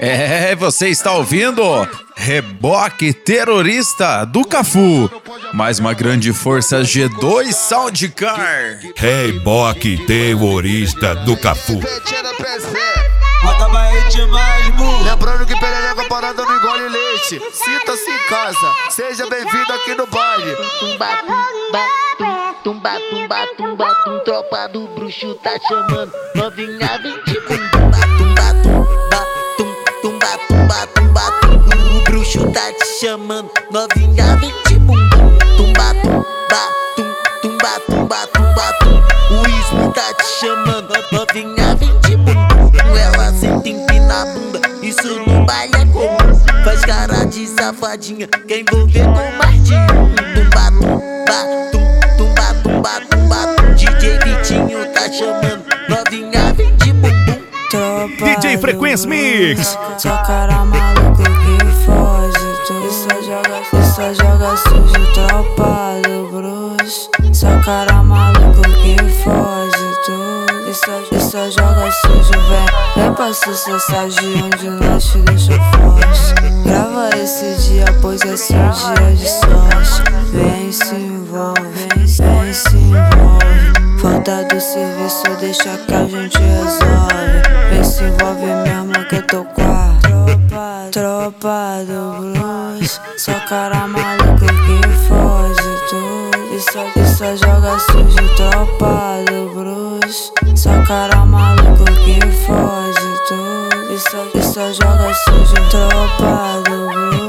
Você está ouvindo Reboque Terrorista do Cafu. Mais uma grande força G2 Soundcar. Reboque Terrorista do Cafu. Lembrando que perereca parada não engole leite. Sinta-se em casa, seja bem-vindo aqui no baile. Tumba, tumba, tumba, tropa do bruxo tá chamando. Novinha vem de bumbum. Tumba, o bruxo tá te chamando. Novinha vem de bumbum. Tumba, o ismo tá te chamando. Novinha vem de bumbum. Ela senta empina a bunda, isso no baile é comum. Faz cara de safadinha, quer envolver com mais de um. DJ Vitinho tá chamando, novinha vem de bumbum. Tropa DJ Frequência Mix. Só cara maluco que foge, tu só joga sujo, tropa do bruxo. Só cara maluco que foge, tu só joga sujo, vem pra sucessar de onde nós te deixou forte. Grava esse dia, pois é seu dia de sorte. Vem se envolve, vem se envolve. Falta do serviço, deixa que a gente resolve. Vem se envolve mesmo que eu tô com a tropa do blues. Só cara maluco que foge tudo. E só joga sujo, tropa do blues. Só cara maluco que foge tudo. E só joga sujo, tropa do blues.